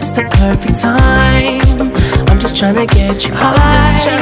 the perfect time. I'm just tryna get you high.